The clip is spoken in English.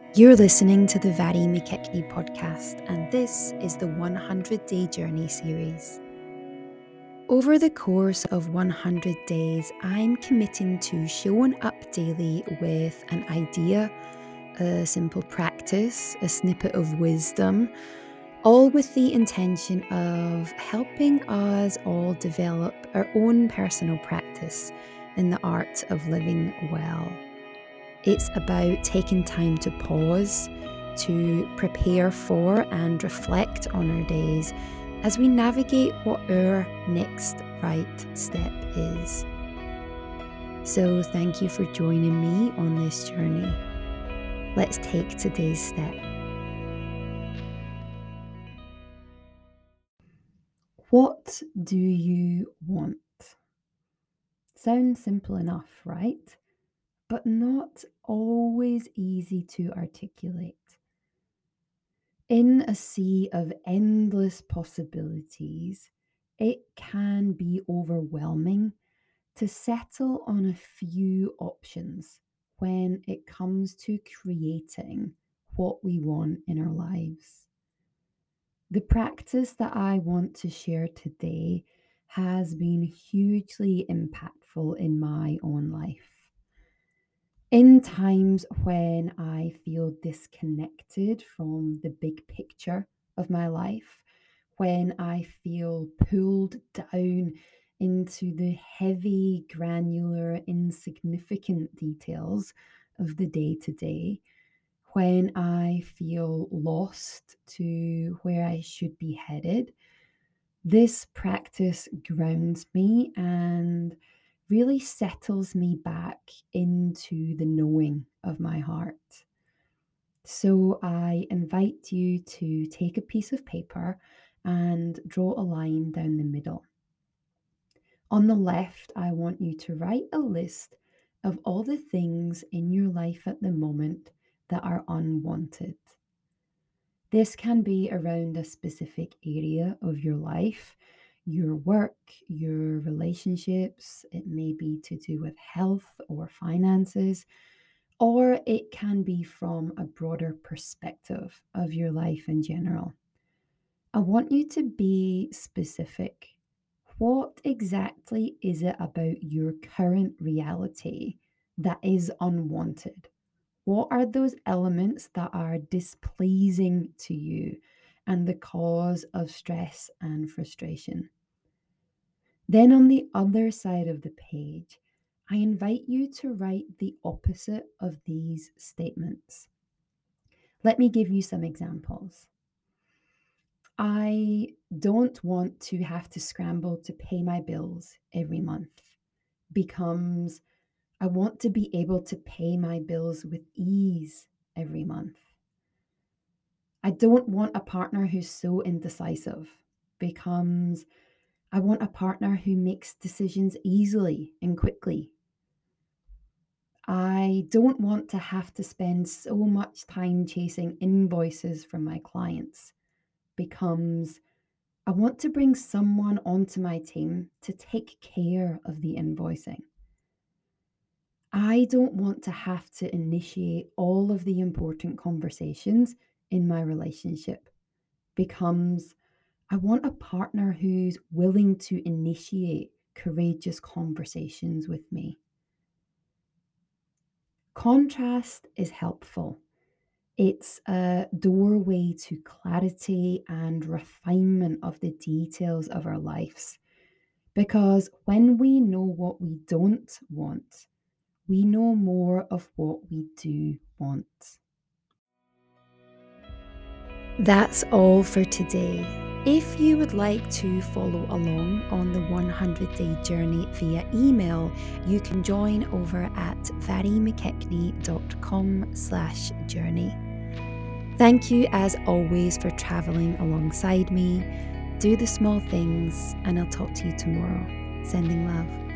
You're listening to the Vari McKechnie podcast, and this is the 100-Day Journey series. Over the course of 100 days, I'm committing to showing up daily with an idea, a simple practice, a snippet of wisdom, all with the intention of helping us all develop our own personal practice in the art of living well. It's about taking time to pause, to prepare for and reflect on our days as we navigate what our next right step is. So thank you for joining me on this journey. Let's take today's step. What do you want? Sounds simple enough, right? But not always easy to articulate. In a sea of endless possibilities, it can be overwhelming to settle on a few options when it comes to creating what we want in our lives. The practice that I want to share today has been hugely impactful in my own life. In times when I feel disconnected from the big picture of my life, when I feel pulled down into the heavy, granular, insignificant details of the day to day, when I feel lost to where I should be headed, this practice grounds me and really settles me back into the knowing of my heart. So I invite you to take a piece of paper and draw a line down the middle. On the left, I want you to write a list of all the things in your life at the moment that are unwanted. This can be around a specific area of your life, your work, your relationships. It may be to do with health or finances, or it can be from a broader perspective of your life in general. I want you to be specific. What exactly is it about your current reality that is unwanted? What are those elements that are displeasing to you and the cause of stress and frustration? Then on the other side of the page, I invite you to write the opposite of these statements. Let me give you some examples. I don't want to have to scramble to pay my bills every month becomes I want to be able to pay my bills with ease every month. I don't want a partner who's so indecisive becomes I want a partner who makes decisions easily and quickly. I don't want to have to spend so much time chasing invoices from my clients becomes I want to bring someone onto my team to take care of the invoicing. I don't want to have to initiate all of the important conversations in my relationship becomes I want a partner who's willing to initiate courageous conversations with me. Contrast is helpful. It's a doorway to clarity and refinement of the details of our lives. Because when we know what we don't want, we know more of what we do want. That's all for today. If you would like to follow along on the 100-day journey via email, you can join over at varimckechnie.com/journey. Thank you as always for traveling alongside me. Do the small things, and I'll talk to you tomorrow. Sending love.